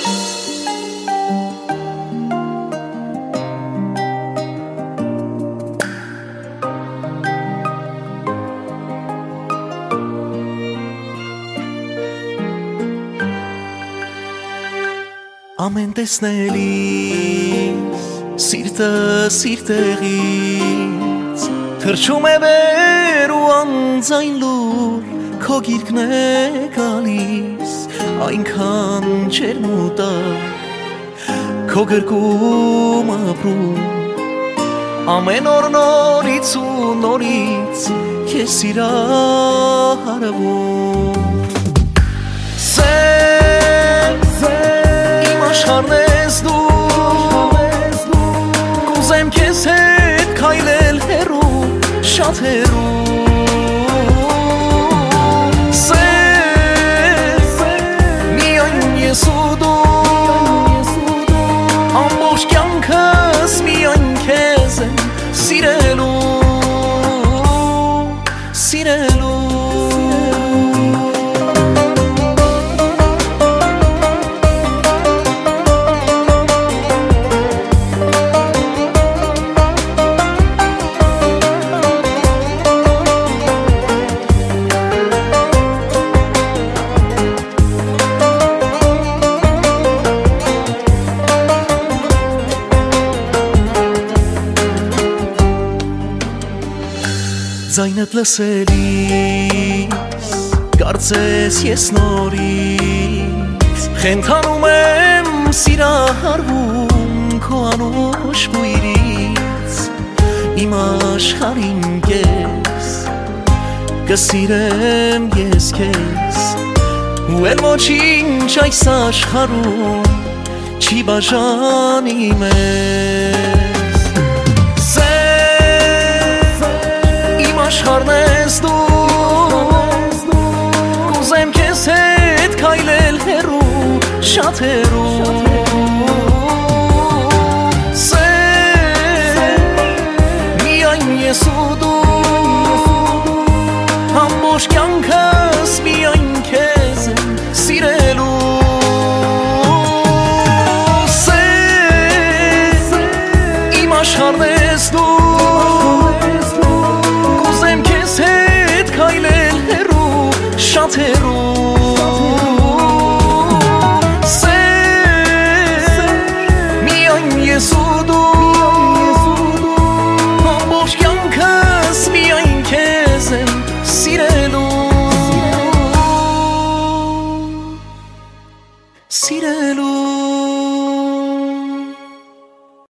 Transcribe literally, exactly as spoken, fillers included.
Ամեն տեսնելիս սիրտը սիրտեղից թրջում է վեր ու անձայն լուր քո գիրկն է գալիս այնքան ջերմ ու տաք քո գրկում ապրում ամեն օր նորից ու նորից քեզ սիրահարվում աշխարհն ես դու կուզեմ քեզ հետ քայլել հեռու շատ հեռու սեր միայն ես ու դու ամբողջ կյանքս միայն քեզ եմ սիրելու սիրելու Ձայնդ լսելիս կարծես ես նորից խենթանում եմ սիրահարվում քո անուշ բույրից իմ աշխարհին կես կսիրեմ ես քեզ ու էլ ոչինչ այս աշխարհում չի բաժանի մեզ աշխարհն ես դու կուզեմ քեզ հետ քայլել հեռու շատ հեռու սեր միայն ես ու դու ամբողջ կյանքս միայն քեզ եմ սիրելու սեր իմ աշխարհն ես դու շատ հեռու սեր միայն ես ու դու ամբողջ կյանքս միայն քեզ եմ սիրելու սիրելու